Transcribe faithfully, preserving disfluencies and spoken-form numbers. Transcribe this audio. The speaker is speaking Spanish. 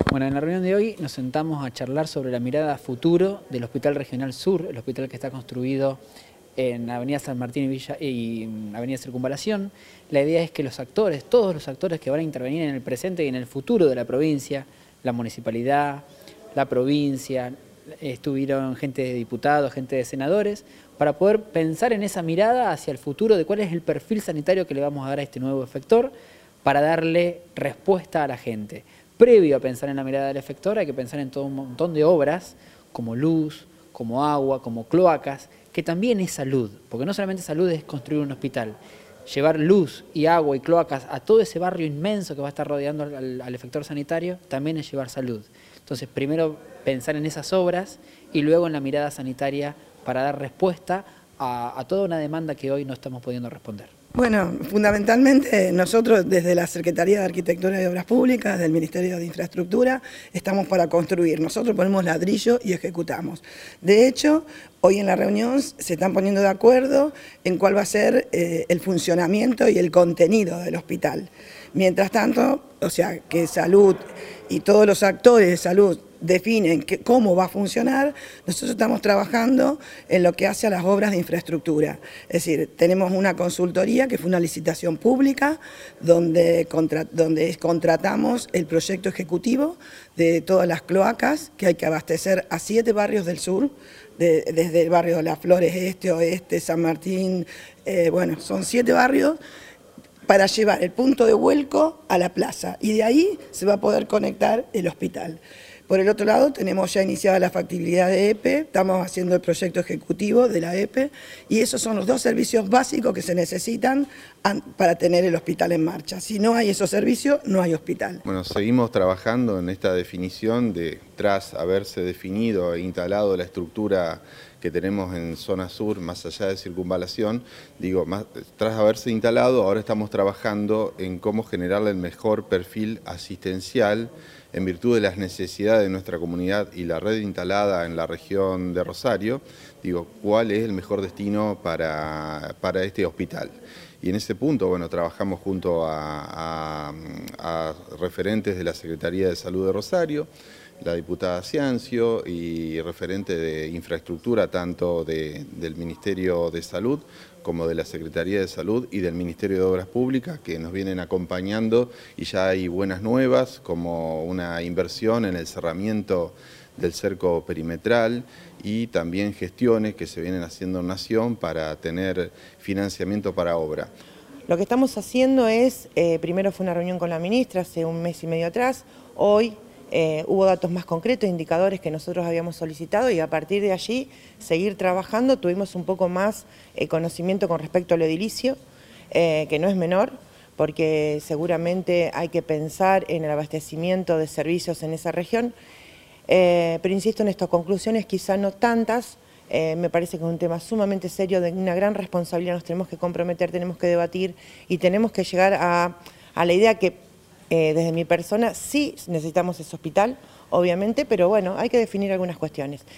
Bueno, en la reunión de hoy nos sentamos a charlar sobre la mirada a futuro del Hospital Regional Sur, el hospital que está construido en Avenida San Martín y, Villa, y Avenida Circunvalación. La idea es que los actores, todos los actores que van a intervenir en el presente y en el futuro de la provincia, la municipalidad, la provincia, estuvieron gente de diputados, gente de senadores, para poder pensar en esa mirada hacia el futuro de cuál es el perfil sanitario que le vamos a dar a este nuevo efector para darle respuesta a la gente. Previo a pensar en la mirada del efector hay que pensar en todo un montón de obras como luz, como agua, como cloacas, que también es salud, porque no solamente salud es construir un hospital, llevar luz y agua y cloacas a todo ese barrio inmenso que va a estar rodeando al, al efector sanitario, también es llevar salud. Entonces, primero pensar en esas obras y luego en la mirada sanitaria para dar respuesta a, a toda una demanda que hoy no estamos pudiendo responder. Bueno, fundamentalmente nosotros desde la Secretaría de Arquitectura y Obras Públicas, del Ministerio de Infraestructura, estamos para construir. Nosotros ponemos ladrillo y ejecutamos. De hecho, hoy en la reunión se están poniendo de acuerdo en cuál va a ser eh, el funcionamiento y el contenido del hospital. Mientras tanto, o sea, que salud y todos los actores de salud definen que, cómo va a funcionar, nosotros estamos trabajando en lo que hace a las obras de infraestructura. Es decir, tenemos una consultoría que fue una licitación pública donde, contra, donde contratamos el proyecto ejecutivo de todas las cloacas que hay que abastecer a siete barrios del sur, de, desde el barrio de Las Flores, Este, Oeste, San Martín, eh, bueno, son siete barrios, para llevar el punto de vuelco a la plaza y de ahí se va a poder conectar el hospital. Por el otro lado, tenemos ya iniciada la factibilidad de E P E, estamos haciendo el proyecto ejecutivo de la E P E y esos son los dos servicios básicos que se necesitan para tener el hospital en marcha. Si no hay esos servicios, no hay hospital. Bueno, seguimos trabajando en esta definición de, tras haberse definido e instalado la estructura que tenemos en zona sur, más allá de circunvalación, digo, más, tras haberse instalado, ahora estamos trabajando en cómo generarle el mejor perfil asistencial en virtud de las necesidades de nuestra comunidad y la red instalada en la región de Rosario, digo, cuál es el mejor destino para, para este hospital. Y en ese punto, bueno, trabajamos junto a, a, a referentes de la Secretaría de Salud de Rosario, la diputada Ciancio y referente de infraestructura tanto de, del Ministerio de Salud como de la Secretaría de Salud y del Ministerio de Obras Públicas que nos vienen acompañando y ya hay buenas nuevas como una inversión en el cerramiento del cerco perimetral y también gestiones que se vienen haciendo en Nación para tener financiamiento para obra. Lo que estamos haciendo es, eh, primero fue una reunión con la ministra hace un mes y medio atrás, hoy Eh, hubo datos más concretos, indicadores que nosotros habíamos solicitado y a partir de allí seguir trabajando. Tuvimos un poco más eh, conocimiento con respecto al edilicio, eh, que no es menor, porque seguramente hay que pensar en el abastecimiento de servicios en esa región. Eh, pero insisto en estas conclusiones, quizá no tantas, eh, me parece que es un tema sumamente serio, de una gran responsabilidad, nos tenemos que comprometer, tenemos que debatir y tenemos que llegar a, a la idea que Eh, desde mi persona sí necesitamos ese hospital, obviamente, pero bueno, hay que definir algunas cuestiones.